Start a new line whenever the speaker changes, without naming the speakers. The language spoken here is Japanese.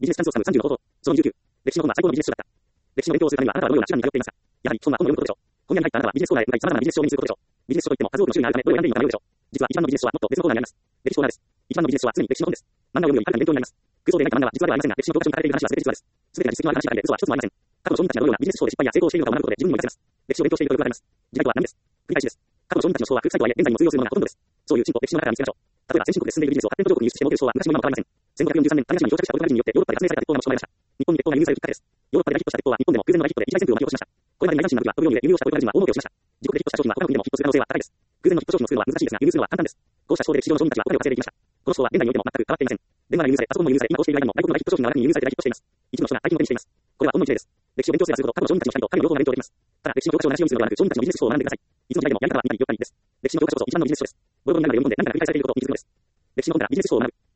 ビジネスチャンスをつかむ30の方法。その29。歴史の本は最高のビジネス書だった。歴史の勉強をするためにはあなたはどのような手段に頼っていますか。やはり本は本を読むことでしょう。本屋に入ったあなたはビジネスコーナーへ向かい様々なビジネス書を目にすることでしょう。ビジネス書といっても数多くの種類があるためどれを選んでいいのか迷うでしょう。実は一番のビジネス書はもっと別のコーナーにあります。歴史コーナーです。一番のビジネス書は常に歴史の本です。漫画を読むよりはるかに勉強になります。空想で描いた漫画は実話ではありませんが、歴史の教科書に書かれている話は全て実話です。全てが実績のある話ばかりで嘘は一つもありません。過去の商人たちがどのようなビジネス書で失敗や成功をしているのかを学ぶことで自分にも活かせます。歴史を勉強しているとよくわかります。時代とは何です。繰り返しです。過去の商人たちの思考は空臭いとはいえ現在にも通用するものがほとんどです。そういう進歩を歴史の中から見つけましょう。例えば先進国で進んでいる技術を発展途上国に輸出して儲ける商は昔も今も変わりません。1543年、種子島に漂着したポルトガル人によってヨーロッパで発明された鉄砲が持ち込まれました。日本に鉄砲が輸入されるきっかけです。ヨーロッパで大ヒットした鉄砲は日本でも空前の大ヒットで一大旋風を巻き起こしました。これまでにない男子の学は飛ぶように輸入をしたポルトガル人は大儲けをしました。自国でヒットした商品は他の国でもヒットする可能性は高いです。空前のヒット商品を作るのは難しいですが輸入するのは簡単です。こうした手法で市場の商人たちはお金を稼いでいきました。この手法は現代においても全く変わっていません。電話が輸入され、パソコンも輸入され、今こうしている間にも外国の大ヒット商品が中に輸入されて大ヒットしています。一部の人が大金を手にしています。これはほんの一例です。歴史を勉強すればするほど過去の商人たちの光と彼の両方が勉強できます。ただ歴史の教科書を同じようにするのではなく商人たちのビジネス書を学んでください。いつの時代でもやり方は見たり読んだりです。歴史の教科書こそ一番のビジネス書です。ボロボロになるまで読み込んで何か繰り返されていることを身につくのです。歴史の本からビジネス書を学ぶ。